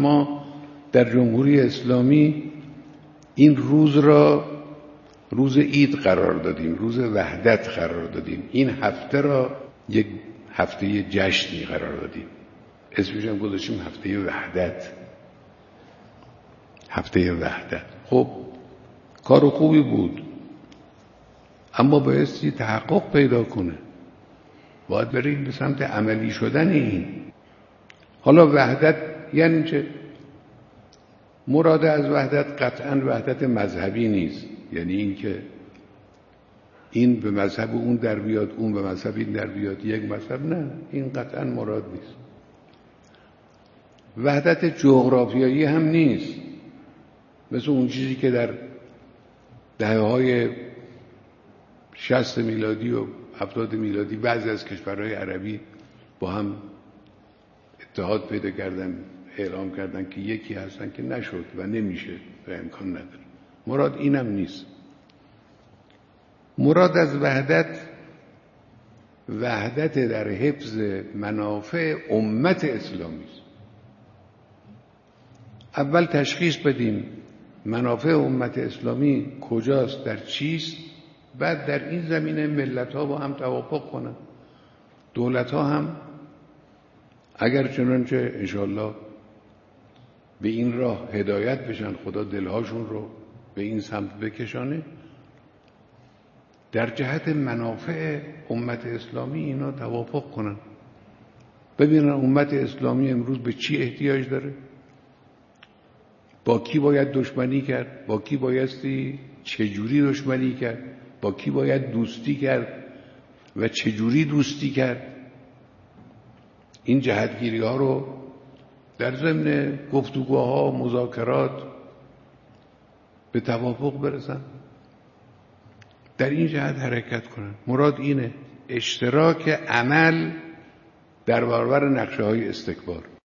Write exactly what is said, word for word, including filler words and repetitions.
ما در جمهوری اسلامی این روز را روز عید قرار دادیم، روز وحدت قرار دادیم، این هفته را یک هفته جشنی قرار دادیم، اسمش هم گذاشتیم هفته وحدت. هفته وحدت خب کار خوبی بود، اما بایستی تحقق پیدا کنه، باید بریم به سمت عملی شدن این. حالا وحدت یعنی چه؟ مراد از وحدت قطعاً وحدت مذهبی نیست، یعنی این که این به مذهب اون در بیاد، اون به مذهب این در بیاد، یک مذهب، نه، این قطعاً مراد نیست. وحدت جغرافیایی هم نیست، مثل اون چیزی که در دهه‌های شصت میلادی و هفتاد میلادی بعضی از کشورهای عربی با هم اتحاد پیدا کردن، اعلام کردن که یکی هستن، که نشد و نمیشه و امکان نداره. مراد اینم نیست. مراد از وحدت وحدت در حفظ منافع امت اسلامی است. اول تشخیص بدیم منافع امت اسلامی کجاست، در چیست، بعد در این زمینه ملت ها با هم توافق کنن، دولت ها هم اگر چنانچه انشاءالله به این راه هدایت بشن، خدا دلهاشون رو به این سمت بکشانه، در جهت منافع امت اسلامی اینا توافق کنن، ببینن امت اسلامی امروز به چی احتیاج داره، با کی باید دشمنی کرد، با کی بایستی چجوری دشمنی کرد، با کی باید دوستی کرد و چجوری دوستی کرد. این جهتگیری ها رو در ضمن گفتگوها، مذاکرات به توافق برسن، در این جهت حرکت کنن. مراد اینه، اشتراک عمل در برابر نقشه های استکبار.